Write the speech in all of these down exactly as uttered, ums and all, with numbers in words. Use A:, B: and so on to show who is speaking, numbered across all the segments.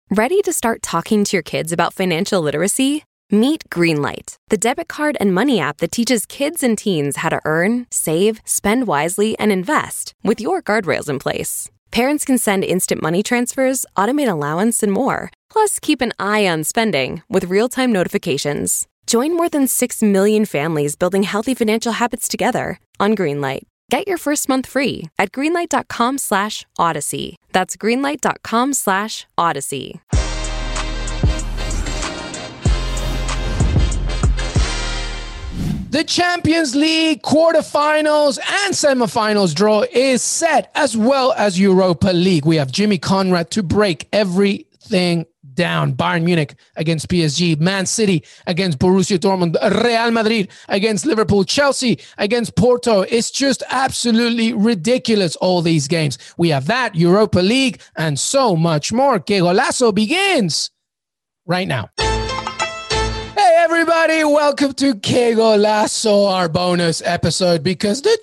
A: Ready to start talking to your kids about financial literacy? Meet Greenlight, the debit card and money app that teaches kids and teens how to earn, save, spend wisely, and invest with your guardrails in place. Parents can send instant money transfers, automate allowance, and more. Plus, keep an eye on spending with real-time notifications. Join more than six million families building healthy financial habits together on Greenlight. Get your first month free at greenlight.com slash odyssey. That's greenlight.com slash odyssey.
B: The Champions League quarterfinals and semifinals draw is set, as well as Europa League. We have Jimmy Conrad to break everything down. Bayern Munich against P S G, Man City against Borussia Dortmund, Real Madrid against Liverpool, Chelsea against Porto. It's just absolutely ridiculous, all these games. We have that, Europa League, and so much more. Que Golazo begins right now. Hey everybody, welcome to Que Golazo, our bonus episode, because the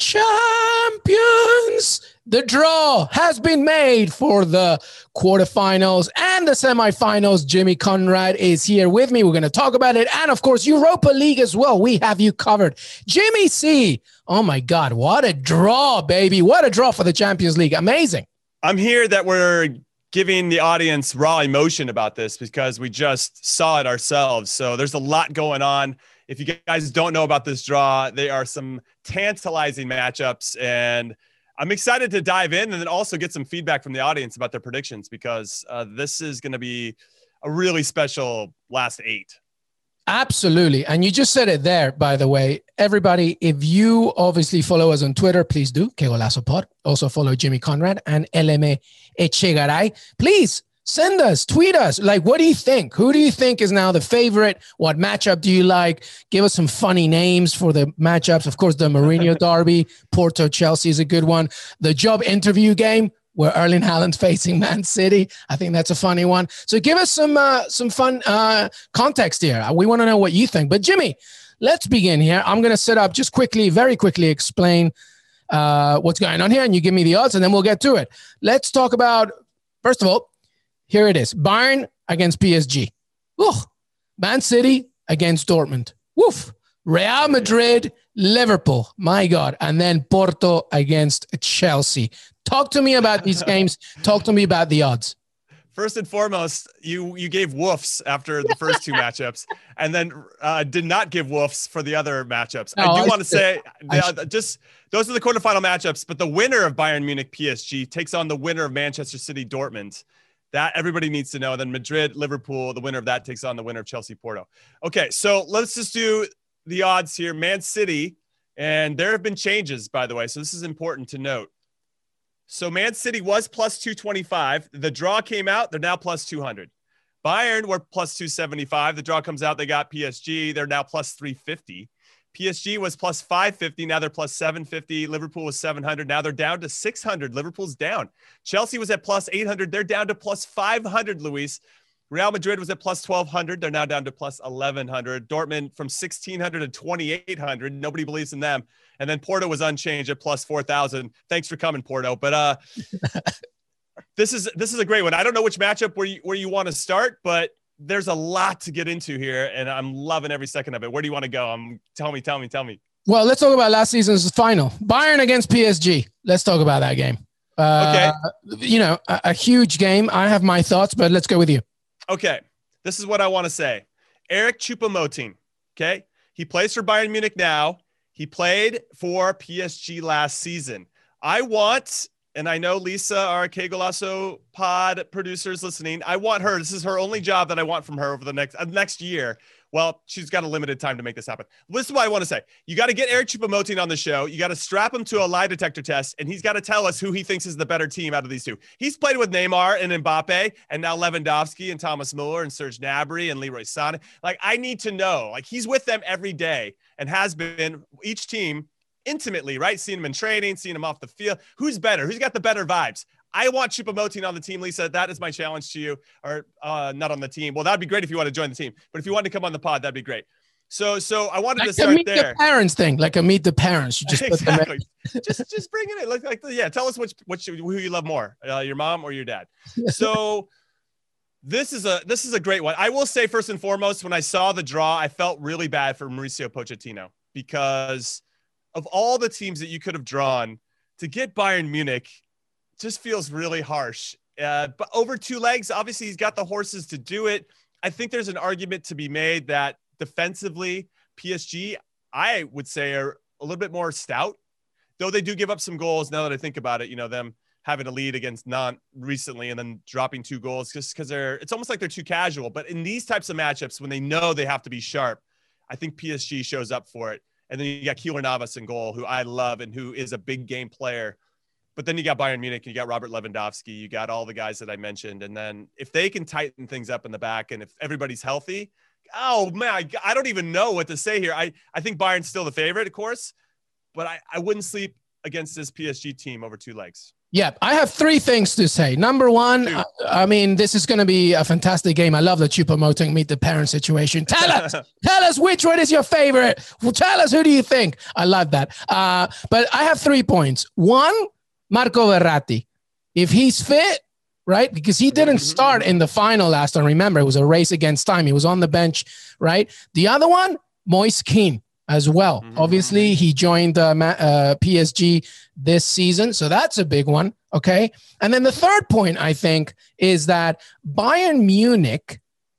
B: champions, the draw has been made for the quarterfinals and the semifinals. Jimmy Conrad is here with me. We're going to talk about it. And of course, Europa League as well. We have you covered. Jimmy C. Oh my God, what a draw, baby. What a draw for the Champions League. Amazing.
C: I'm here that we're giving the audience raw emotion about this because we just saw it ourselves. So there's a lot going on. If you guys don't know about this draw, there are some tantalizing matchups, and I'm excited to dive in and then also get some feedback from the audience about their predictions, because uh, this is going to be a really special last eight.
B: Absolutely. And you just said it there, by the way. Everybody, if you obviously follow us on Twitter, please do. Que Golazo Pod. Also follow Jimmy Conrad and L M Echegaray. Please send us, tweet us. Like, what do you think? Who do you think is now the favorite? What matchup do you like? Give us some funny names for the matchups. Of course, the Mourinho Derby, Porto Chelsea is a good one. The job interview game, where Erling Haaland's facing Man City. I think that's a funny one. So give us some uh, some fun uh, context here. We want to know what you think. But Jimmy, let's begin here. I'm going to set up just quickly, very quickly explain uh, what's going on here, and you give me the odds, and then we'll get to it. Let's talk about, first of all, here it is. Bayern against P S G. Oof. Man City against Dortmund. Woof. Real Madrid, Liverpool. My God. And then Porto against Chelsea. Talk to me about these games. Talk to me about the odds.
C: First and foremost, you you gave woofs after the first two matchups, and then uh, did not give woofs for the other matchups. No, I do I want to say, uh, just those are the quarterfinal matchups, but the winner of Bayern Munich P S G takes on the winner of Manchester City Dortmund. That everybody needs to know. Then Madrid, Liverpool, the winner of that takes on the winner of Chelsea Porto. Okay, so let's just do the odds here. Man City, and there have been changes, by the way, so this is important to note. So Man City was plus two twenty-five. The draw came out. They're now plus two hundred. Bayern were plus two seventy-five. The draw comes out. They got P S G. They're now plus three fifty. P S G was plus five fifty. Now they're plus seven fifty. Liverpool was seven hundred. Now they're down to six hundred. Liverpool's down. Chelsea was at plus eight hundred. They're down to plus five hundred, Luis. Real Madrid was at plus twelve hundred. They're now down to plus eleven hundred. Dortmund from sixteen hundred to twenty-eight hundred. Nobody believes in them. And then Porto was unchanged at plus four thousand. Thanks for coming, Porto. But uh, this is this is a great one. I don't know which matchup where you, where you want to start, but there's a lot to get into here, and I'm loving every second of it. Where do you want to go? Um, tell me, tell me, tell me.
B: Well, let's talk about last season's final. Bayern against P S G. Let's talk about that game. Uh, okay. You know, a, a huge game. I have my thoughts, but let's go with you.
C: Okay. This is what I want to say. Eric Choupo-Moting, okay? He plays for Bayern Munich now. He played for P S G last season. I want, and I know Lisa, our Que Golazo pod producer, is listening. I want her. This is her only job that I want from her over the next uh, next year. Well, she's got a limited time to make this happen. This is what I want to say. You got to get Eric Choupo-Moting on the show. You got to strap him to a lie detector test, and he's got to tell us who he thinks is the better team out of these two. He's played with Neymar and Mbappe, and now Lewandowski and Thomas Muller and Serge Gnabry and Leroy Sané. Like, I need to know. Like, he's with them every day and has been, each team intimately, right? Seeing him in training, seeing him off the field. Who's better? Who's got the better vibes? I want Choupo-Moting on the team, Lisa. That is my challenge to you. Or uh, not on the team. Well, that'd be great if you want to join the team. But if you want to come on the pod, that'd be great. So, so I wanted
B: like
C: to start
B: meet
C: there.
B: The parents thing, like a meet the parents. You just
C: exactly. just, just bring it in. Like, like, yeah. Tell us which, which, who you love more, uh, your mom or your dad. So, This is a this is a great one. I will say first and foremost, when I saw the draw, I felt really bad for Mauricio Pochettino because of all the teams that you could have drawn, to get Bayern Munich just feels really harsh. Uh, but over two legs, obviously he's got the horses to do it. I think there's an argument to be made that defensively, P S G, I would say, are a little bit more stout, though they do give up some goals. Now that I think about it, you know, them having a lead against Nantes recently and then dropping two goals just because they're, it's almost like they're too casual. But in these types of matchups, when they know they have to be sharp, I think P S G shows up for it. And then you got Keylor Navas in goal, who I love and who is a big game player. But then you got Bayern Munich, and you got Robert Lewandowski, you got all the guys that I mentioned. And then if they can tighten things up in the back and if everybody's healthy, oh man, I, I don't even know what to say here. I, I think Bayern's still the favorite, of course, but I, I wouldn't sleep against this P S G team over two legs.
B: Yeah, I have three things to say. Number one, I, I mean, this is going to be a fantastic game. I love that you're promoting Meet the Parent situation. Tell us, tell us which one is your favorite. Well, tell us, who do you think? I love that. Uh, but I have three points. One, Marco Verratti. If he's fit, right, because he didn't start in the final last time. Remember, it was a race against time. He was on the bench, right? The other one, Moise Kean as well. Mm-hmm. Obviously, he joined uh, uh, P S G this season, so that's a big one, okay? And then the third point, I think, is that Bayern Munich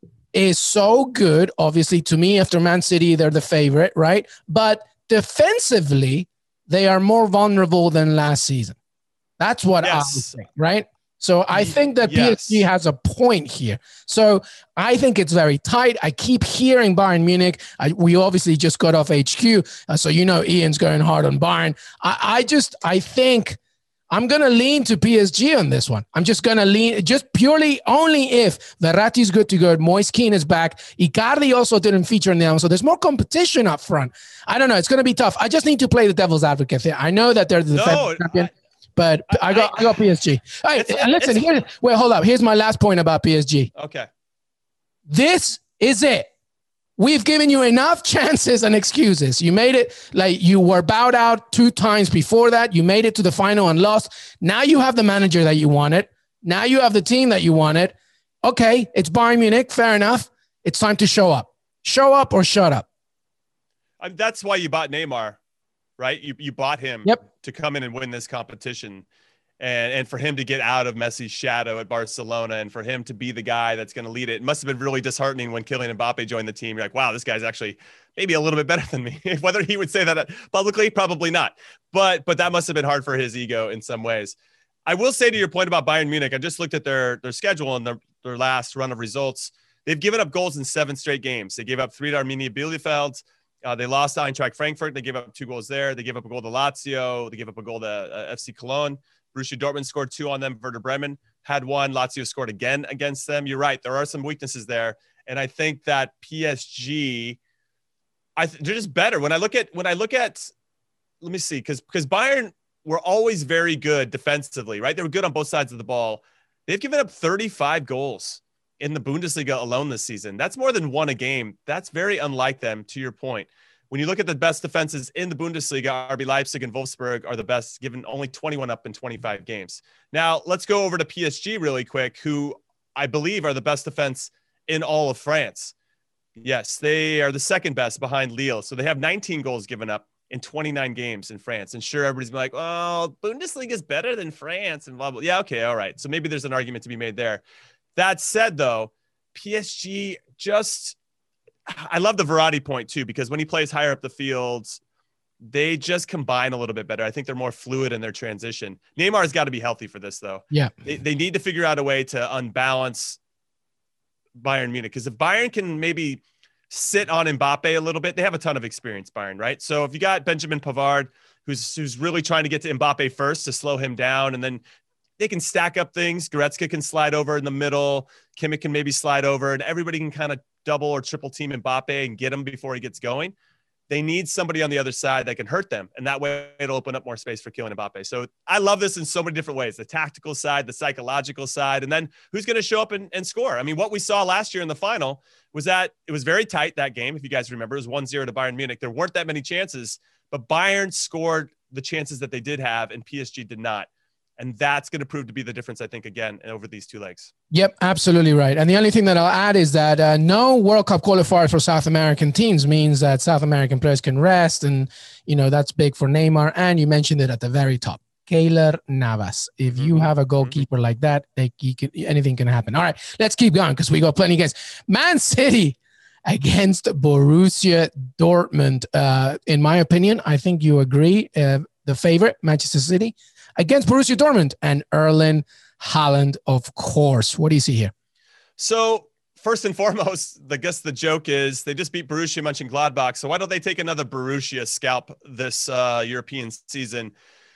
B: is so good. Obviously, to me, after Man City, they're the favorite, right? But defensively, they are more vulnerable than last season. That's what yes. I would think, right? So I think that yes. P S G has a point here. So I think it's very tight. I keep hearing Bayern Munich. I, we obviously just got off H Q. Uh, so, you know, Ian's going hard on Bayern. I, I just, I think I'm going to lean to P S G on this one. I'm just going to lean just purely only if Verratti's good to go. Moise Kean is back. Icardi also didn't feature in them. So there's more competition up front. I don't know. It's going to be tough. I just need to play the devil's advocate here. I know that they're the defensive no, champion. I- But I got I, I got P S G. All right, and listen, here, wait, hold up. Here's my last point about P S G.
C: Okay.
B: This is it. We've given you enough chances and excuses. You made it, like you were bowed out two times before that. You made it to the final and lost. Now you have the manager that you wanted. Now you have the team that you wanted. Okay, it's Bayern Munich. Fair enough. It's time to show up. Show up or shut up.
C: I mean, that's why you bought Neymar. Right? You you bought him
B: yep.
C: to come in and win this competition and, and for him to get out of Messi's shadow at Barcelona and for him to be the guy that's going to lead it. It must have been really disheartening when Kylian Mbappe joined the team. You're like, wow, this guy's actually maybe a little bit better than me. Whether he would say that publicly, probably not. But but that must have been hard for his ego in some ways. I will say to your point about Bayern Munich, I just looked at their, their schedule and their, their last run of results. They've given up goals in seven straight games. They gave up three to Arminia Bielefeld. Uh, they lost to Eintracht Frankfurt. They gave up two goals there. They gave up a goal to Lazio. They gave up a goal to uh, F C Cologne. Borussia Dortmund scored two on them. Werder Bremen had one. Lazio scored again against them. You're right. There are some weaknesses there. And I think that P S G, I th- they're just better. When I look at, when I look at, let me see, because because Bayern were always very good defensively, right? They were good on both sides of the ball. They've given up thirty-five goals in the Bundesliga alone this season. That's more than one a game. That's very unlike them, to your point. When you look at the best defenses in the Bundesliga, R B Leipzig and Wolfsburg are the best, given only twenty-one up in twenty-five games. Now, let's go over to P S G really quick, who I believe are the best defense in all of France. Yes, they are the second best behind Lille. So they have nineteen goals given up in twenty-nine games in France. And sure, everybody's been like, oh, Bundesliga is better than France and blah, blah. Yeah, okay, all right. So maybe there's an argument to be made there. That said, though, P S G just – I love the Verratti point, too, because when he plays higher up the field, they just combine a little bit better. I think they're more fluid in their transition. Neymar's got to be healthy for this, though.
B: Yeah.
C: They, they need to figure out a way to unbalance Bayern Munich, because if Bayern can maybe sit on Mbappe a little bit, they have a ton of experience, Bayern, right? So if you got Benjamin Pavard, who's who's really trying to get to Mbappe first to slow him down, and then they can stack up things. Goretzka can slide over in the middle. Kimmich can maybe slide over, and everybody can kind of double or triple team Mbappe and get him before he gets going. They need somebody on the other side that can hurt them, and that way it'll open up more space for Kylian Mbappe. So I love this in so many different ways, the tactical side, the psychological side, and then who's going to show up and, and score. I mean, what we saw last year in the final was that it was very tight, that game. If you guys remember, it was one zero to Bayern Munich. There weren't that many chances, but Bayern scored the chances that they did have, and P S G did not. And that's going to prove to be the difference, I think, again, over these two legs.
B: Yep, absolutely right. And the only thing that I'll add is that uh, no World Cup qualifier for South American teams means that South American players can rest. And, you know, that's big for Neymar. And you mentioned it at the very top, Keylor Navas. If you have a goalkeeper like that, they, you can, anything can happen. All right, let's keep going because we got plenty of games. Man City against Borussia Dortmund. Uh, in my opinion, I think you agree, uh, the favorite, Manchester City, against Borussia Dortmund and Erling Haaland, of course. What do you see here?
C: So first and foremost, I guess the joke is they just beat Borussia Mönchengladbach. So why don't they take another Borussia scalp this uh, European season?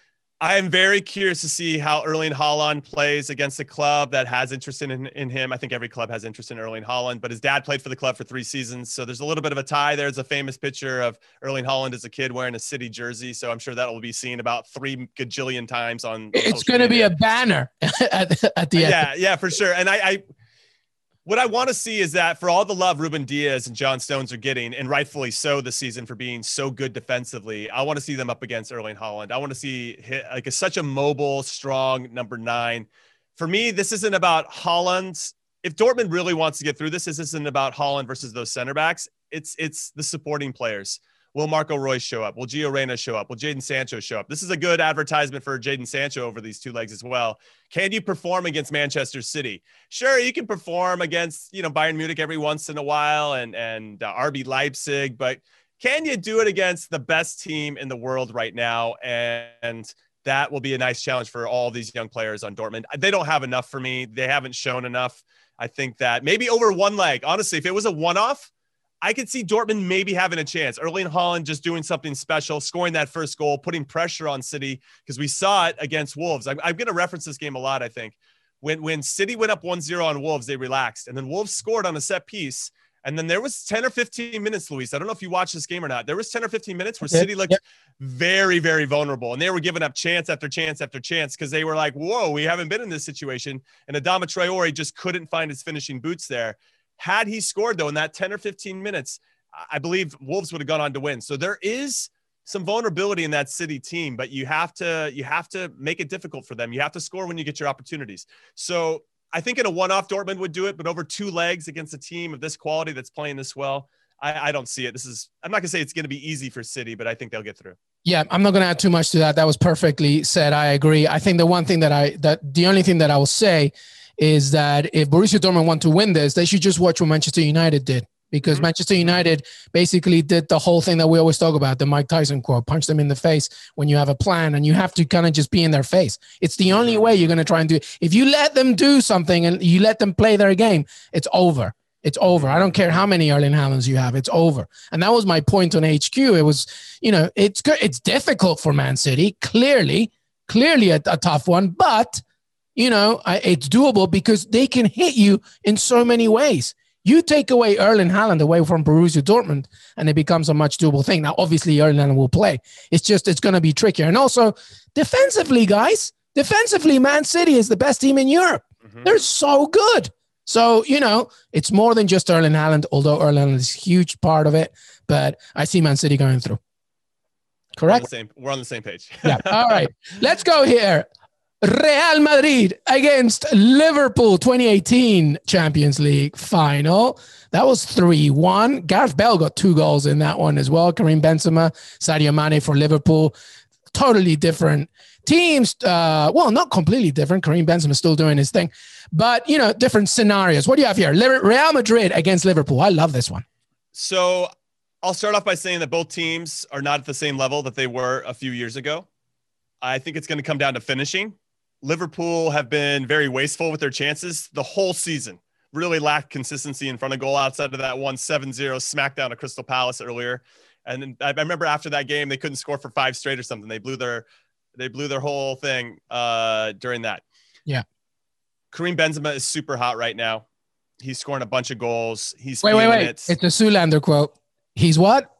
C: I am very curious to see how Erling Haaland plays against a club that has interest in, in him. I think every club has interest in Erling Haaland, but his dad played for the club for three seasons. So there's a little bit of a tie. There's a famous picture of Erling Haaland as a kid wearing a City jersey. So I'm sure that will be seen about three gajillion times on.
B: It's going to be a banner at, at the end.
C: Yeah, yeah, for sure. And I, I what I want to see is that for all the love Ruben Diaz and John Stones are getting, and rightfully so this season for being so good defensively, I want to see them up against Erling Haaland. I want to see hit, like a, such a mobile, strong number nine. For me, this isn't about Haaland. If Dortmund really wants to get through this, this isn't about Haaland versus those center backs. It's it's the supporting players. Will Marco Reus show up? Will Gio Reyna show up? Will Jadon Sancho show up? This is a good advertisement for Jadon Sancho over these two legs as well. Can you perform against Manchester City? Sure, you can perform against, you know, Bayern Munich every once in a while and, and uh, R B Leipzig, but can you do it against the best team in the world right now? And, and that will be a nice challenge for all these young players on Dortmund. They don't have enough for me. They haven't shown enough. I think that maybe over one leg, honestly, if it was a one-off, I could see Dortmund maybe having a chance. Erling Haaland just doing something special, scoring that first goal, putting pressure on City, because we saw it against Wolves. I'm, I'm going to reference this game a lot, I think. When when City went up one zero on Wolves, they relaxed. And then Wolves scored on a set piece. And then there was ten or fifteen minutes, Luis. I don't know if you watched this game or not. There was ten or fifteen minutes where
B: Okay.
C: City looked
B: Yep.
C: very, very vulnerable. And they were giving up chance after chance after chance because they were like, whoa, we haven't been in this situation. And Adama Traore just couldn't find his finishing boots there. Had he scored, though, in that ten or fifteen minutes, I believe Wolves would have gone on to win. So there is some vulnerability in that City team, but you have to you have to make it difficult for them. You have to score when you get your opportunities. So I think in a one-off Dortmund would do it, but over two legs against a team of this quality that's playing this well, I, I don't see it. This is I'm not gonna say it's gonna be easy for City, but I think they'll get through.
B: Yeah, I'm not going to add too much to that. That was perfectly said. I agree. I think the one thing that I that the only thing that I will say is that if Borussia Dortmund want to win this, they should just watch what Manchester United did. Because mm-hmm. Manchester United basically did the whole thing that we always talk about, the Mike Tyson quote, punch them in the face when you have a plan and you have to kind of just be in their face. It's the only way you're going to try and do it. If you let them do something and you let them play their game, it's over. It's over. I don't care how many Erling Haalands you have. It's over. And that was my point on H Q. It was, you know, it's good. It's difficult for Man City. Clearly, clearly a, a tough one, but, you know, I, it's doable because they can hit you in so many ways. You take away Erling Haaland away from Borussia Dortmund, and it becomes a much doable thing. Now, obviously, Erling Haaland will play. It's just it's going to be trickier. And also, defensively, guys, defensively, Man City is the best team in Europe. Mm-hmm. They're so good. So, you know, it's more than just Erling Haaland, although Erling Haaland is a huge part of it. But I see Man City going through. Correct?
C: We're on the same, we're on the same page.
B: Yeah. All right. Let's go here. Real Madrid against Liverpool twenty eighteen Champions League final. That was three one. Gareth Bale got two goals in that one as well. Karim Benzema, Sadio Mane for Liverpool. Totally different teams. Uh, well, not completely different. Karim Benzema still doing his thing. But, you know, different scenarios. What do you have here? Real Madrid against Liverpool. I love this one.
C: So I'll start off by saying that both teams are not at the same level that they were a few years ago. I think it's going to come down to finishing. Liverpool have been very wasteful with their chances the whole season. Really lacked consistency in front of goal outside of that one seven zero smackdown of Crystal Palace earlier. And then I remember after that game, they couldn't score for five straight or something. They blew their they blew their whole thing uh, during that.
B: Yeah.
C: Karim Benzema is super hot right now. He's scoring a bunch of goals. He's
B: wait, wait, wait.
C: It.
B: It's a Zoolander quote. He's what?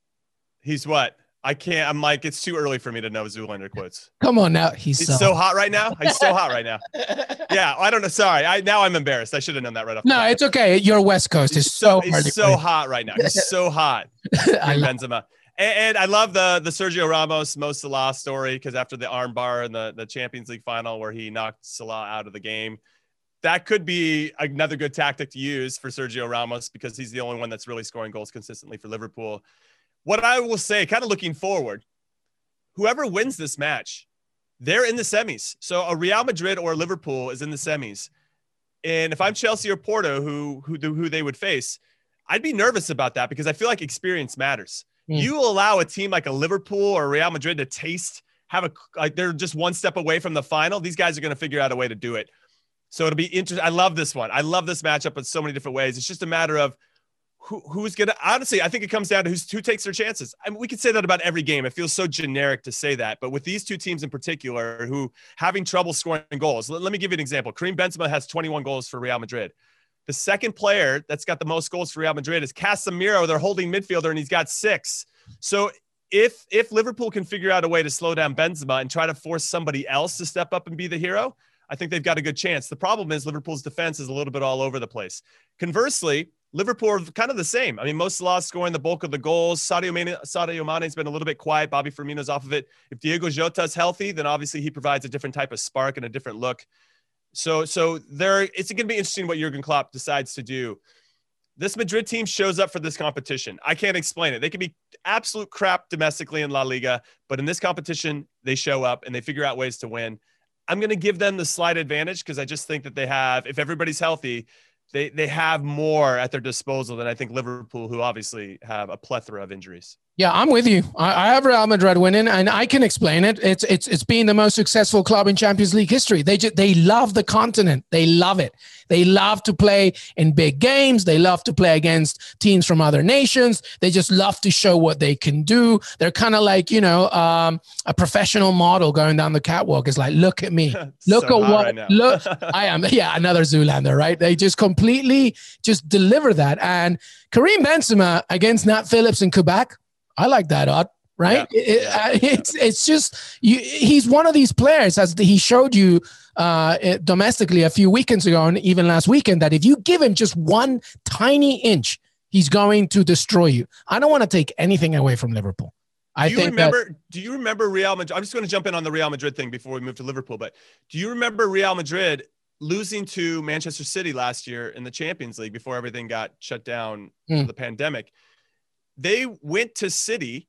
C: He's what? I can't. I'm like, it's too early for me to know Zoolander quotes.
B: Come on now. He's,
C: He's
B: so,
C: so hot right now. He's so hot right now. Yeah, I don't know. Sorry. I now I'm embarrassed. I should have known that right off.
B: No,
C: the
B: it's okay. Your West Coast is
C: he's
B: so
C: so, he's so hot right now. He's so hot. Benzema. And, and I love the the Sergio Ramos Mo Salah story, because after the armbar in the, the Champions League final where he knocked Salah out of the game, that could be another good tactic to use for Sergio Ramos, because he's the only one that's really scoring goals consistently for Liverpool. What I will say, kind of looking forward, whoever wins this match, they're in the semis. So a Real Madrid or Liverpool is in the semis. And if I'm Chelsea or Porto, who, who, who they would face, I'd be nervous about that, because I feel like experience matters. Mm. You allow a team like a Liverpool or Real Madrid to taste, have a, like they're just one step away from the final. These guys are going to figure out a way to do it. So it'll be interesting. I love this one. I love this matchup in so many different ways. It's just a matter of who, who's going to, honestly, I think it comes down to who's, who takes their chances. I mean, we could say that about every game. It feels so generic to say that, but with these two teams in particular who having trouble scoring goals, let, let me give you an example. Karim Benzema has twenty-one goals for Real Madrid. The second player that's got the most goals for Real Madrid is Casemiro, their holding midfielder, and he's got six. So if, if Liverpool can figure out a way to slow down Benzema and try to force somebody else to step up and be the hero, I think they've got a good chance. The problem is Liverpool's defense is a little bit all over the place. Conversely, Liverpool are kind of the same. I mean, Mo Salah scoring the bulk of the goals. Sadio Mane, Sadio Mane's been a little bit quiet. Bobby Firmino's off of it. If Diego Jota's healthy, then obviously he provides a different type of spark and a different look. So, so there, it's going to be interesting what Jurgen Klopp decides to do. This Madrid team shows up for this competition. I can't explain it. They can be absolute crap domestically in La Liga, but in this competition, they show up and they figure out ways to win. I'm going to give them the slight advantage, because I just think that they have, if everybody's healthy, they they have more at their disposal than I think Liverpool, who obviously have a plethora of injuries.
B: Yeah, I'm with you. I, I have Real Madrid winning, and I can explain it. It's it's it's been the most successful club in Champions League history. They just, they love the continent. They love it. They love to play in big games. They love to play against teams from other nations. They just love to show what they can do. They're kind of like, you know, um, a professional model going down the catwalk. It's like, look at me. Look
C: so
B: at what,
C: right
B: look, I am. Yeah, another Zoolander, right? They just completely just deliver that. And Karim Benzema against Nat Phillips in Quebec, I like that, Odd. Right? Yeah. It, yeah. It's it's just you. He's one of these players, as he showed you uh, domestically a few weekends ago, and even last weekend, that if you give him just one tiny inch, he's going to destroy you. I don't want to take anything away from Liverpool. I
C: do you
B: think
C: remember?
B: That,
C: do you remember Real Madrid? I'm just going to jump in on the Real Madrid thing before we move to Liverpool. But do you remember Real Madrid losing to Manchester City last year in the Champions League before everything got shut down mm. for the pandemic? They went to City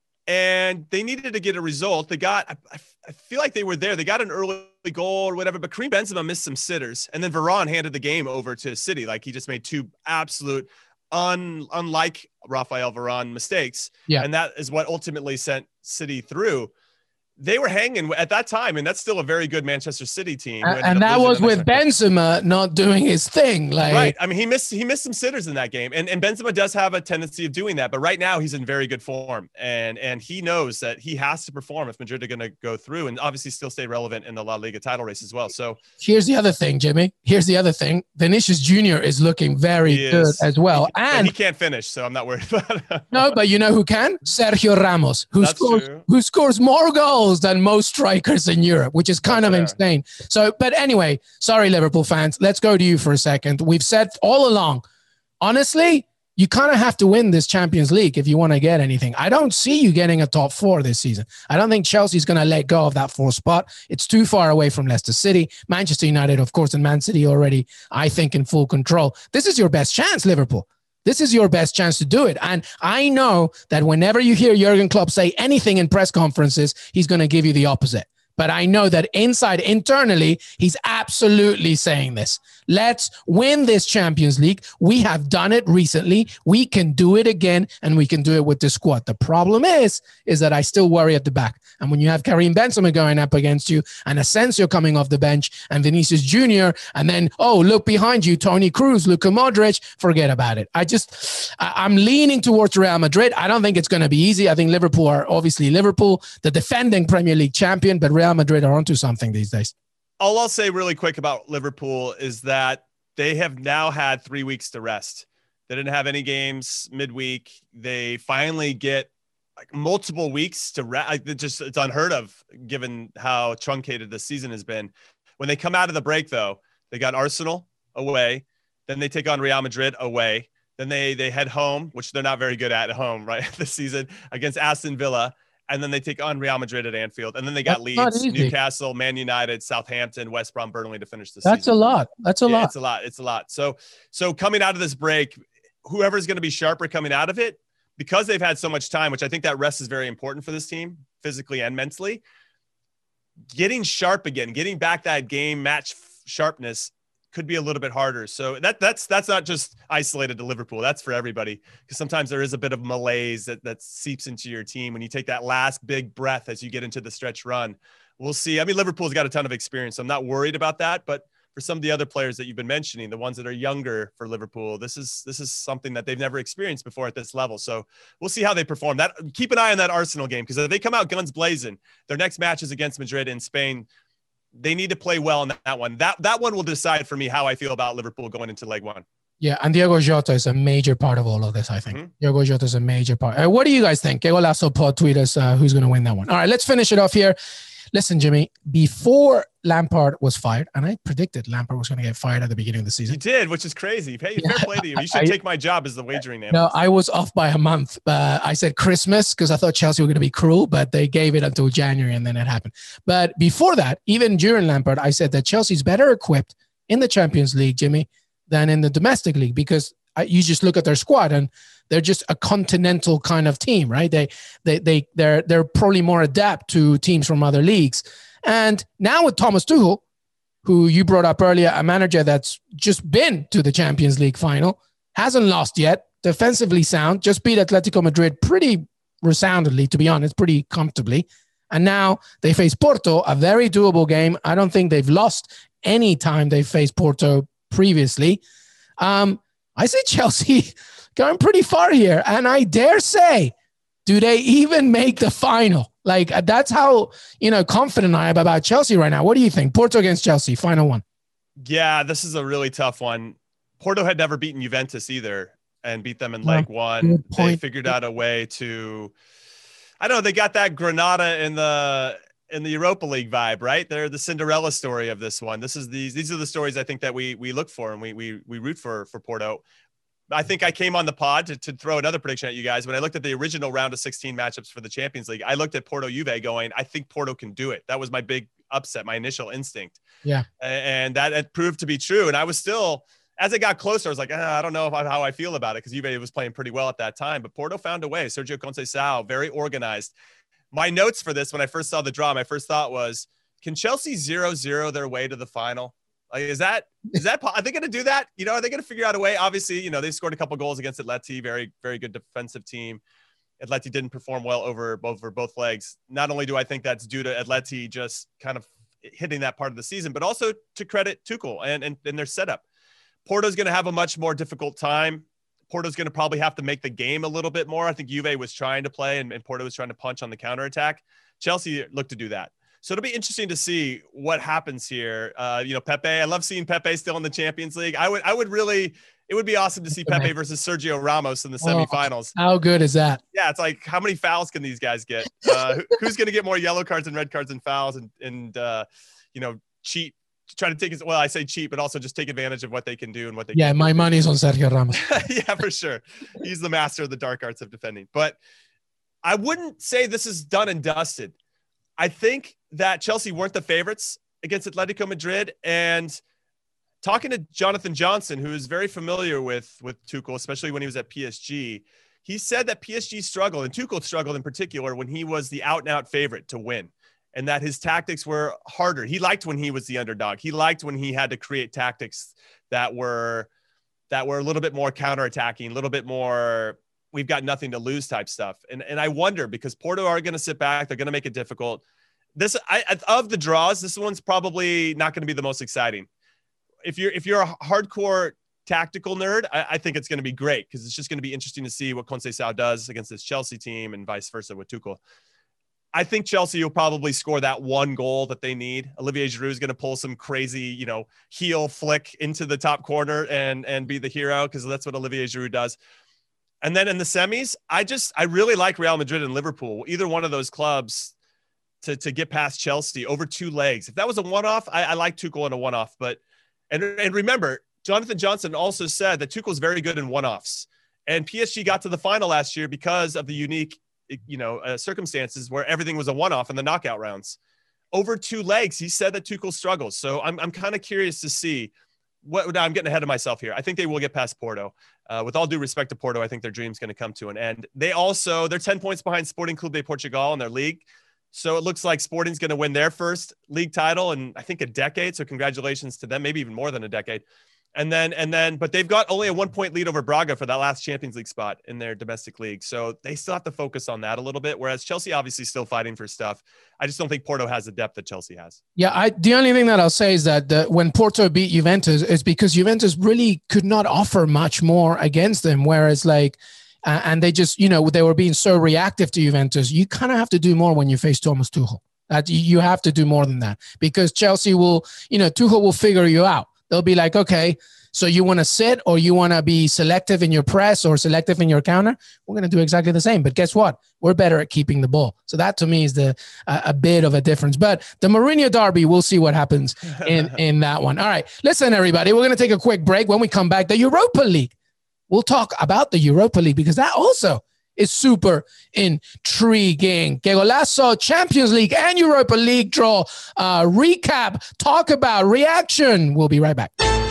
C: and they needed to get a result. They got, I, I feel like they were there. They got an early goal or whatever, but Karim Benzema missed some sitters. And then Varane handed the game over to City. Like, he just made two absolute, un, unlike Rafael Varane mistakes.
B: Yeah.
C: And that is what ultimately sent City through. They were hanging at that time, and that's still a very good Manchester City team.
B: And, and that was with Benzema not doing his thing. Like,
C: right. I mean, he missed he missed some sitters in that game, and and Benzema does have a tendency of doing that. But right now, he's in very good form, and and he knows that he has to perform if Madrid are going to go through, and obviously still stay relevant in the La Liga title race as well. So
B: here's the other thing, Jimmy. Here's the other thing. Vinicius Junior is looking very good as well,
C: he,
B: and
C: he can't finish, so I'm not worried about it.
B: No, but you know who can? Sergio Ramos, who
C: That's
B: scores
C: true.
B: who scores more goals than most strikers in Europe, which is kind
C: That's
B: of
C: fair.
B: insane. So, but anyway, sorry, Liverpool fans. Let's go to you for a second. We've said all along, honestly, you kind of have to win this Champions League if you want to get anything. I don't see you getting a top four this season. I don't think Chelsea's going to let go of that fourth spot. It's too far away from Leicester City. Manchester United, of course, and Man City already, I think, in full control. This is your best chance, Liverpool. This is your best chance to do it. And I know that whenever you hear Jurgen Klopp say anything in press conferences, he's going to give you the opposite. But I know that inside, internally, he's absolutely saying this. Let's win this Champions League. We have done it recently. We can do it again, and we can do it with this squad. The problem is, is that I still worry at the back. And when you have Karim Benzema going up against you, and Asensio coming off the bench, and Vinicius Junior, and then, oh, look behind you, Toni Kroos, Luka Modric, forget about it. I just, I'm leaning towards Real Madrid. I don't think it's going to be easy. I think Liverpool are obviously Liverpool, the defending Premier League champion, but Real Madrid are onto something these days.
C: All I'll say really quick about Liverpool is that they have now had three weeks to rest. They didn't have any games midweek. They finally get like multiple weeks to rest. It just, it's unheard of given how truncated the season has been. When they come out of the break, though, they got Arsenal away. Then they take on Real Madrid away. Then they they head home, which they're not very good at at home, right, this season, against Aston Villa. And then they take on Real Madrid at Anfield. And then they got That's Leeds, Newcastle, Man United, Southampton, West Brom, Burnley to finish the season.
B: That's a lot. That's a
C: yeah,
B: lot.
C: It's a lot. It's a lot. So, so coming out of this break, whoever's going to be sharper coming out of it, because they've had so much time, which I think that rest is very important for this team, physically and mentally, getting sharp again, getting back that game match sharpness could be a little bit harder. So that that's that's not just isolated to Liverpool. That's for everybody, because sometimes there is a bit of malaise that that seeps into your team when you take that last big breath as you get into the stretch run. We'll see. I mean, Liverpool's got a ton of experience, so I'm not worried about that. But for some of the other players that you've been mentioning, the ones that are younger for Liverpool, this is this is something that they've never experienced before at this level. So we'll see how they perform. That keep an eye on that Arsenal game, because if they come out guns blazing, their next match is against Madrid in Spain. They need to play well in that one. That that one will decide for me how I feel about Liverpool going into leg one.
B: Yeah, and Diogo Jota is a major part of all of this, I think. Mm-hmm. Diogo Jota is a major part. Uh, what do you guys think? Que Golazo Pod, tweet us uh, who's going to win that one. All right, let's finish it off here. Listen, Jimmy, before Lampard was fired, and I predicted Lampard was going to get fired at the beginning of the season.
C: You did, which is crazy. Fair yeah. play to you. You should I, take my job as the wagering analyst.
B: No, I was off by a month. Uh, I said Christmas because I thought Chelsea were going to be cruel, but they gave it until January, and then it happened. But before that, even during Lampard, I said that Chelsea's better equipped in the Champions League, Jimmy, than in the domestic league, because I, you just look at their squad and they're just a continental kind of team, right? They, they, they, they're, they're probably more adept to teams from other leagues. And now with Thomas Tuchel, who you brought up earlier, a manager that's just been to the Champions League final, hasn't lost yet, defensively sound, just beat Atletico Madrid pretty resoundingly, to be honest, pretty comfortably. And now they face Porto, a very doable game. I don't think they've lost any time they've faced Porto previously. Um, I say Chelsea going pretty far here. And I dare say, do they even make the final? Like, that's how, you know, confident I am about Chelsea right now. What do you think? Porto against Chelsea, final one.
C: Yeah, this is a really tough one. Porto had never beaten Juventus either and beat them in yeah, leg one. They figured out a way to, I don't know, they got that Granada in the in the Europa League vibe, right? They're the Cinderella story of this one. This is these these are the stories I think that we we look for and we we we root for for Porto. I think I came on the pod to, to throw another prediction at you guys. When I looked at the original round of sixteen matchups for the Champions League, I looked at Porto Juve going, I think Porto can do it. That was my big upset, my initial instinct.
B: Yeah.
C: And that it proved to be true. And I was still, as it got closer, I was like, ah, I don't know if I, how I feel about it, because Juve was playing pretty well at that time. But Porto found a way. Sergio Conceição, very organized. My notes for this, when I first saw the draw, my first thought was, can Chelsea zero zero their way to the final? Like, is that, is that, are they going to do that? You know, are they going to figure out a way? Obviously, you know, they scored a couple goals against Atleti, very, very good defensive team. Atleti didn't perform well over, over both legs. Not only do I think that's due to Atleti just kind of hitting that part of the season, but also to credit Tuchel and, and, and their setup. Porto's going to have a much more difficult time. Porto's going to probably have to make the game a little bit more. I think Juve was trying to play and, and Porto was trying to punch on the counterattack. Chelsea looked to do that. So it'll be interesting to see what happens here. Uh, you know, Pepe, I love seeing Pepe still in the Champions League. I would, I would really, it would be awesome to see Pepe versus Sergio Ramos in the semifinals.
B: Oh, how good is that?
C: Yeah. It's like, how many fouls can these guys get? Uh, who, who's going to get more yellow cards and red cards and fouls and, and uh, you know, cheat, try to take his, well, I say cheat, but also just take advantage of what they can do and what they
B: yeah,
C: can
B: my
C: do.
B: money's on Sergio Ramos.
C: Yeah, for sure. He's the master of the dark arts of defending. But I wouldn't say this is done and dusted. I think that Chelsea weren't the favorites against Atletico Madrid, and talking to Jonathan Johnson, who is very familiar with, with Tuchel, especially when he was at P S G, he said that P S G struggled, and Tuchel struggled in particular when he was the out and out favorite to win, and that his tactics were harder. He liked when he was the underdog. He liked when he had to create tactics that were, that were a little bit more counterattacking, a little bit more, we've got nothing to lose type stuff. And and I wonder, because Porto are going to sit back, they're going to make it difficult. This, I, of the draws, this one's probably not going to be the most exciting. If you're, if you're a hardcore tactical nerd, I, I think it's going to be great, because it's just going to be interesting to see what Conceição does against this Chelsea team and vice versa with Tuchel. I think Chelsea will probably score that one goal that they need. Olivier Giroud is going to pull some crazy, you know, heel flick into the top corner and, and be the hero, because that's what Olivier Giroud does. And then in the semis, I just, I really like Real Madrid and Liverpool, either one of those clubs to, to get past Chelsea over two legs. If that was a one-off, I, I like Tuchel in a one-off, but, and, and remember, Jonathan Johnson also said that Tuchel's very good in one-offs. And P S G got to the final last year because of the unique, you know, uh, circumstances where everything was a one-off in the knockout rounds. Over two legs, he said that Tuchel struggles. So I'm I'm kind of curious to see what. Now I'm getting ahead of myself here. I think they will get past Porto. Uh, with all due respect to Porto, I think their dream's going to come to an end. They also they're ten points behind Sporting Clube de Portugal in their league. So it looks like Sporting's going to win their first league title in, I think, a decade. So congratulations to them, maybe even more than a decade. And then, and then, but they've got only a one point lead over Braga for that last Champions League spot in their domestic league. So they still have to focus on that a little bit. Whereas Chelsea obviously still fighting for stuff. I just don't think Porto has the depth that Chelsea has.
B: Yeah. I, the only thing that I'll say is that the, when Porto beat Juventus, it's because Juventus really could not offer much more against them. Whereas like, uh, and they just, you know, they were being so reactive to Juventus. You kind of have to do more when you face Thomas Tuchel. That you have to do more than that, because Chelsea will, you know, Tuchel will figure you out. They'll be like, okay, so you want to sit or you want to be selective in your press or selective in your counter? We're going to do exactly the same. But guess what? We're better at keeping the ball. So that to me is the uh, a bit of a difference. But the Mourinho derby, we'll see what happens in, in that one. All right, listen, everybody, we're going to take a quick break. When we come back, the Europa League. We'll talk about the Europa League because that also is super intriguing. Que Golazo, Champions League and Europa League draw uh, recap, talk about reaction. We'll be right back.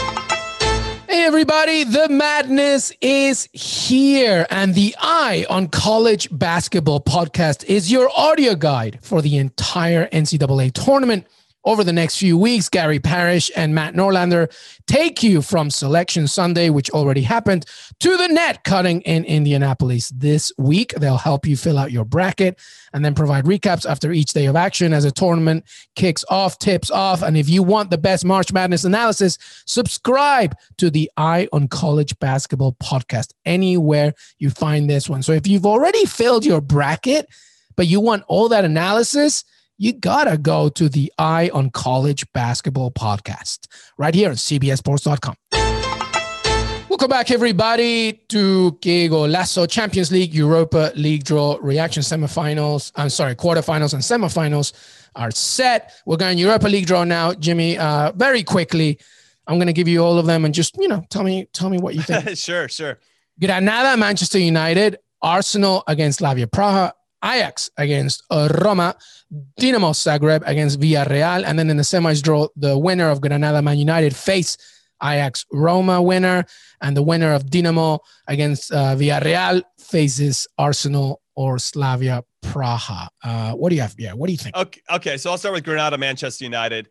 B: Hey, everybody, the madness is here, and the Eye on College Basketball podcast is your audio guide for the entire N C double A tournament. Over the next few weeks, Gary Parrish and Matt Norlander take you from Selection Sunday, which already happened, to the net cutting in Indianapolis this week. They'll help you fill out your bracket and then provide recaps after each day of action as a tournament kicks off, tips off. And if you want the best March Madness analysis, subscribe to the Eye on College Basketball podcast anywhere you find this one. So if you've already filled your bracket, but you want all that analysis, you gotta go to the Eye on College Basketball podcast right here on C B S Sports dot com. Welcome back, everybody, to Que Golazo Champions League, Europa League draw reaction semifinals. I'm sorry, quarterfinals and semifinals are set. We're going Europa League draw now, Jimmy. Uh, very quickly, I'm going to give you all of them and just, you know, tell me, tell me what you think.
C: Sure, sure.
B: Granada, Manchester United, Arsenal against Slavia Praha, Ajax against uh, Roma, Dinamo Zagreb against Villarreal, and then in the semis draw, the winner of Granada Man United face Ajax Roma winner, and the winner of Dinamo against uh, Villarreal faces Arsenal or Slavia Praha. Uh, what do you have? Yeah, what do you think?
C: Okay, okay, so I'll start with Granada Manchester United.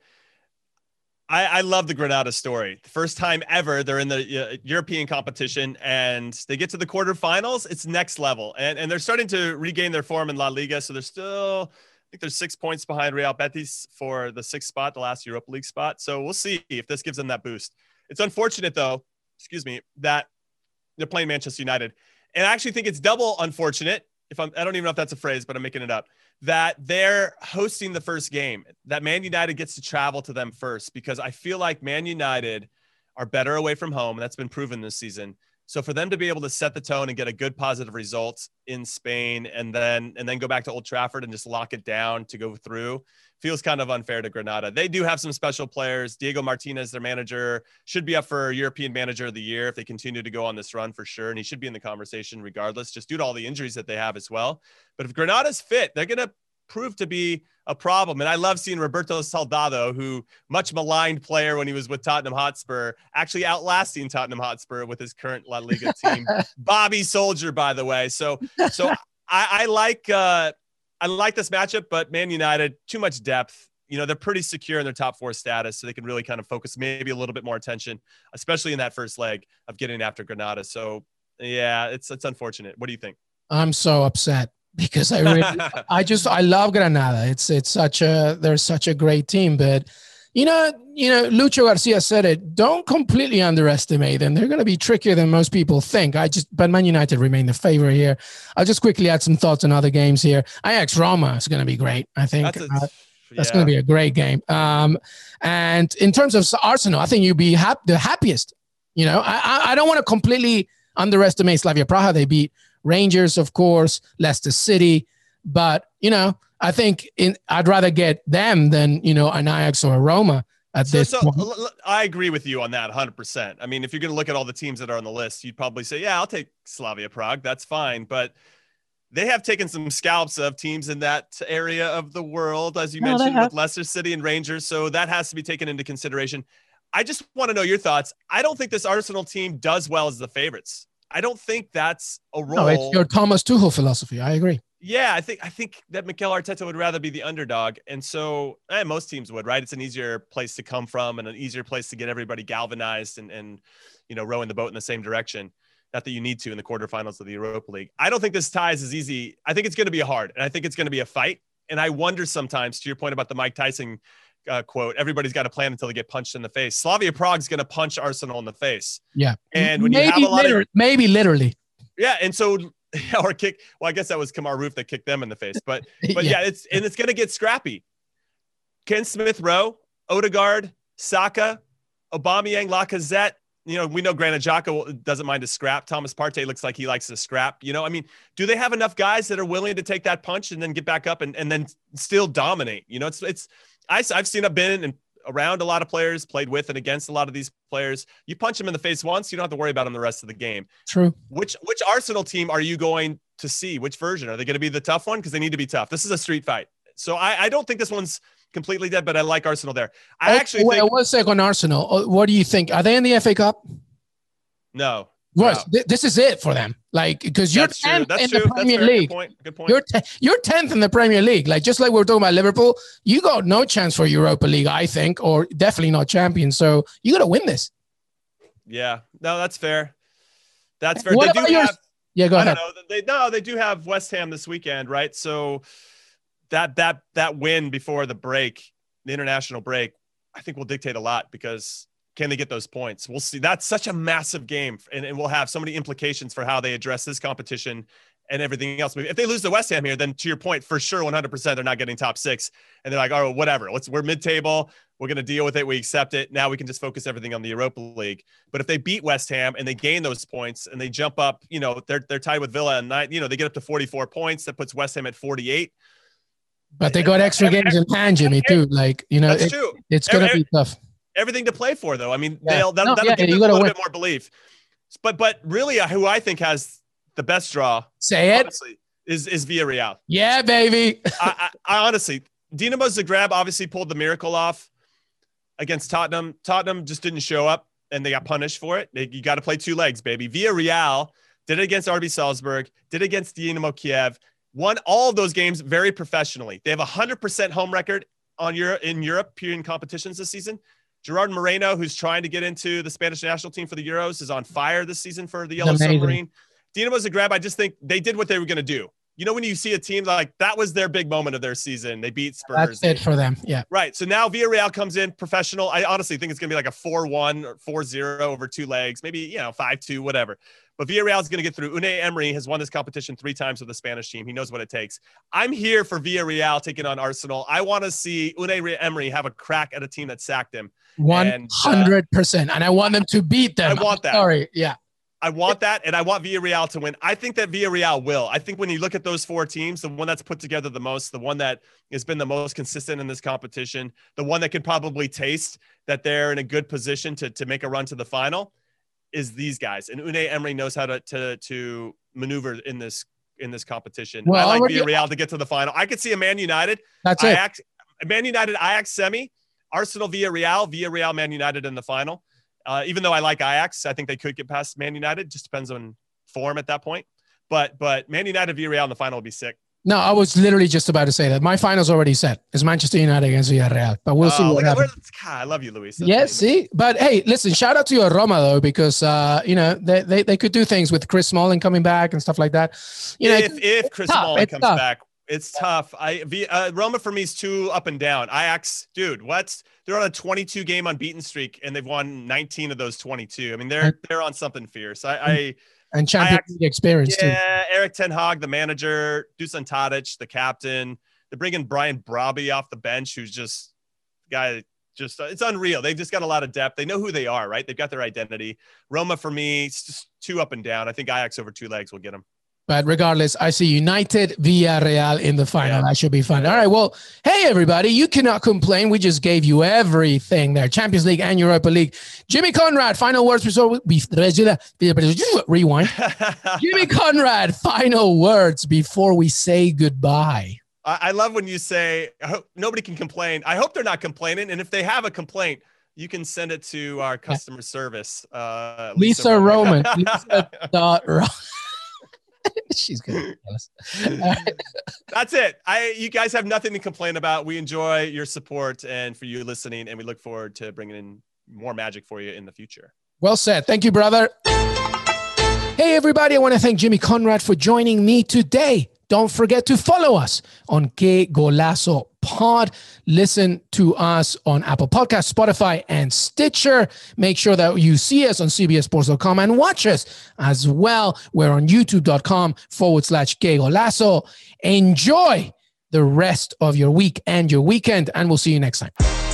C: I, I love the Granada story. The first time ever they're in the uh, European competition and they get to the quarterfinals. It's next level. And, and they're starting to regain their form in La Liga. So they're still, I think they're six points behind Real Betis for the sixth spot, the last Europa League spot. So we'll see if this gives them that boost. It's unfortunate, though, excuse me, that they're playing Manchester United. And I actually think it's double unfortunate. If I'm, I don't even know if that's a phrase, but I'm making it up, that they're hosting the first game, that Man United gets to travel to them first, because I feel like Man United are better away from home. That's been proven this season. So for them to be able to set the tone and get a good positive result in Spain and then and then go back to Old Trafford and just lock it down to go through feels kind of unfair to Granada. They do have some special players. Diego Martinez, their manager, should be up for European Manager of the Year if they continue to go on this run for sure. And he should be in the conversation regardless, just due to all the injuries that they have as well. But if Granada's fit, they're going to prove to be a problem. And I love seeing Roberto Soldado, who much maligned player when he was with Tottenham Hotspur, actually outlasting Tottenham Hotspur with his current La Liga team. Bobby Soldier, by the way. So, so I, I like, uh, I like this matchup, but Man United, too much depth. You know, they're pretty secure in their top four status, so they can really kind of focus maybe a little bit more attention, especially in that first leg of getting after Granada. So yeah, it's, it's unfortunate. What do you think?
B: I'm so upset. Because I really, I just, I love Granada. It's, it's such a, they're such a great team, but you know, you know, Lucho Garcia said it, don't completely underestimate them. They're going to be trickier than most people think. I just, but Man United remain the favorite here. I'll just quickly add some thoughts on other games here. Ajax Roma is going to be great. I think that's, a, uh, that's yeah. going to be a great game. Um, and in terms of Arsenal, I think you'd be hap- the happiest, you know, I, I, I don't want to completely underestimate Slavia Praha. They beat Rangers, of course, Leicester City, but you know, I think in, I'd rather get them than, you know, an Ajax or a Roma at
C: so,
B: this
C: so
B: point.
C: I agree with you on that one hundred percent. I mean, if you're going to look at all the teams that are on the list, you'd probably say, yeah, I'll take Slavia Prague. That's fine. But they have taken some scalps of teams in that area of the world, as you no, mentioned, with Leicester City and Rangers. So that has to be taken into consideration. I just want to know your thoughts. I don't think this Arsenal team does well as the favorites. I don't think that's a role.
B: No, it's your Thomas Tuchel philosophy. I agree.
C: Yeah, I think I think that Mikel Arteta would rather be the underdog. And so eh, most teams would, right? It's an easier place to come from and an easier place to get everybody galvanized and, and you know, rowing the boat in the same direction. Not that you need to in the quarterfinals of the Europa League. I don't think this tie is as easy. I think it's going to be hard, and I think it's going to be a fight. And I wonder sometimes, to your point about the Mike Tyson uh, quote, everybody's got a plan until they get punched in the face. Slavia Prague's going to punch Arsenal in the face.
B: Yeah.
C: And when
B: maybe
C: you have a lot
B: literally,
C: of...
B: Maybe literally.
C: Yeah, and so... or kick. Well, I guess that was Kamar Roof that kicked them in the face. But but yeah, yeah it's and it's going to get scrappy. Ken Smith-Rowe, Odegaard, Saka, Aubameyang, Lacazette. You know, we know Granit Xhaka doesn't mind to scrap. Thomas Partey looks like he likes to scrap. You know, I mean, do they have enough guys that are willing to take that punch and then get back up and, and then still dominate? You know, it's it's I, I've seen I've been and around a lot of players, played with and against a lot of these players. You punch them in the face once, you don't have to worry about them the rest of the game.
B: True.
C: Which which Arsenal team are you going to see? Which version? Are they going to be the tough one? Because they need to be tough. This is a street fight. So I, I don't think this one's completely dead, but I like Arsenal there. I
B: oh,
C: actually
B: wait,
C: think...
B: one second on Arsenal. What do you think? Are they in the F A Cup?
C: No.
B: Russ,
C: no.
B: th- this is it for them. Like, because you're
C: That's
B: tenth
C: That's
B: in
C: true.
B: the Premier
C: That's fair.
B: League.
C: Good point. Good point.
B: You're te- you're tenth in the Premier League. Like, just like we were talking about Liverpool, you got no chance for Europa League, I think, or definitely not champions. So you got to win this.
C: Yeah. No, that's fair. That's fair.
B: What
C: they
B: about
C: do
B: yours?
C: have,
B: yeah, go
C: I
B: ahead.
C: Don't know. They no, they do have West Ham this weekend, right? So that that that win before the break, the international break, I think will dictate a lot because can they get those points? We'll see. That's such a massive game, and it will have so many implications for how they address this competition and everything else. If they lose to West Ham here, then to your point, for sure, one hundred percent, they're not getting top six. And they're like, oh, whatever. Let's, we're mid-table. We're going to deal with it. We accept it. Now we can just focus everything on the Europa League. But if they beat West Ham and they gain those points and they jump up, you know, they're they're tied with Villa and nine, you know, they get up to forty-four points. That puts West Ham at forty-eight.
B: But they got extra games in hand, Jimmy, too. Like, you know,
C: That's
B: it,
C: true.
B: It's going to be tough.
C: Everything to play for, though. I mean,
B: yeah.
C: they'll, they'll,
B: no,
C: that'll
B: yeah,
C: give
B: you
C: them a little
B: win.
C: bit more belief. But but really, uh, who I think has the best draw,
B: say it,
C: honestly, is is Villarreal.
B: Yeah, baby.
C: I, I, I honestly, Dinamo Zagreb obviously pulled the miracle off against Tottenham. Tottenham just didn't show up, and they got punished for it. They, you got to play two legs, baby. Villarreal did it against R B Salzburg, did it against Dinamo Kiev, won all of those games very professionally. They have a hundred percent home record on Euro, in European competitions this season. Gerard Moreno, who's trying to get into the Spanish national team for the Euros, is on fire this season for the Yellow
B: Amazing.
C: Submarine. Dinamo Zagreb, I just think they did what they were going to do. You know, when you see a team like that was their big moment of their season, they beat Spurs.
B: That's it for them. Yeah.
C: Right. So now Villarreal comes in professional. I honestly think it's going to be like a four one or four zero over two legs, maybe, you know, five two, whatever. But Villarreal is going to get through. Unai Emery has won this competition three times with the Spanish team. He knows what it takes. I'm here for Villarreal taking on Arsenal. I want to see Unai Emery have a crack at a team that sacked him.
B: one hundred percent. And, uh, and I want them to beat them.
C: I want that.
B: I'm sorry. Yeah.
C: I want that, and I want Villarreal to win. I think that Villarreal will. I think when you look at those four teams, the one that's put together the most, the one that has been the most consistent in this competition, the one that could probably taste that they're in a good position to, to make a run to the final is these guys. And Unai Emery knows how to, to, to maneuver in this in this competition. Well, I like already, Villarreal to get to the final. I could see a Man United.
B: That's
C: Ajax,
B: it.
C: Man United, Ajax semi, Arsenal, Villarreal, Villarreal, Man United in the final. Uh, even though I like Ajax, I think they could get past Man United. Just depends on form at that point. But but Man United, Villarreal in the final would be sick.
B: No, I was literally just about to say that. My final's already set. It's Manchester United against Villarreal. But we'll uh, see what happens.
C: God, I love you, Luis.
B: That's yeah, see? But hey, listen, shout out to your Roma, though, because, uh, you know, they, they, they could do things with Chris Smalling coming back and stuff like that. You know,
C: if if Chris
B: tough.
C: Smalling
B: it's
C: comes
B: tough.
C: back, it's tough. I uh, Roma for me is too up and down. Ajax, dude, what's they're on a twenty-two game unbeaten streak and they've won nineteen of those twenty-two. I mean, they're they're on something fierce. I, I
B: and Champions League experience
C: yeah,
B: too.
C: Yeah, Eric Ten Hag, the manager, Dusan Tadic, the captain. They're bringing Brian Brobby off the bench, who's just guy. Just uh, it's unreal. They've just got a lot of depth. They know who they are, right? They've got their identity. Roma for me, it's just too up and down. I think Ajax over two legs will get them.
B: But regardless, I see United Villarreal in the final. Yeah. That should be fun. All right. Well, hey, everybody, you cannot complain. We just gave you everything there. Champions League and Europa League. Jimmy Conrad, final words before we rewind. Jimmy Conrad, final words before we say goodbye.
C: I love when you say, I hope nobody can complain. I hope they're not complaining. And if they have a complaint, you can send it to our customer service. Uh,
B: Lisa, Lisa Roman. Lisa dot Roman. She's good. Right.
C: That's it. I, you guys have nothing to complain about. We enjoy your support and for you listening, and we look forward to bringing in more magic for you in the future.
B: Well said. Thank you, brother. Hey, everybody. I want to thank Jimmy Conrad for joining me today. Don't forget to follow us on Que Golazo Pod. Listen to us on Apple Podcasts, Spotify, and Stitcher. Make sure that you see us on C B S Sports dot com and watch us as well. We're on YouTube.com forward slash Que Golazo. Enjoy the rest of your week and your weekend, and we'll see you next time.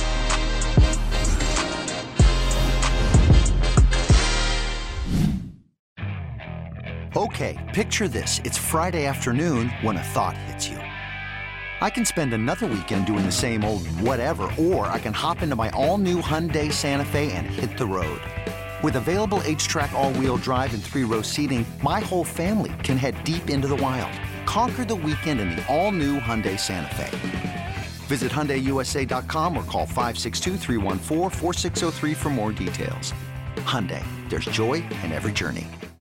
D: Okay, picture this. It's Friday afternoon when a thought hits you. I can spend another weekend doing the same old whatever, or I can hop into my all-new Hyundai Santa Fe and hit the road. With available H-Track all-wheel drive and three-row seating, my whole family can head deep into the wild. Conquer the weekend in the all-new Hyundai Santa Fe. Visit Hyundai U S A dot com or call five six two, three one four, four six zero three for more details. Hyundai, there's joy in every journey.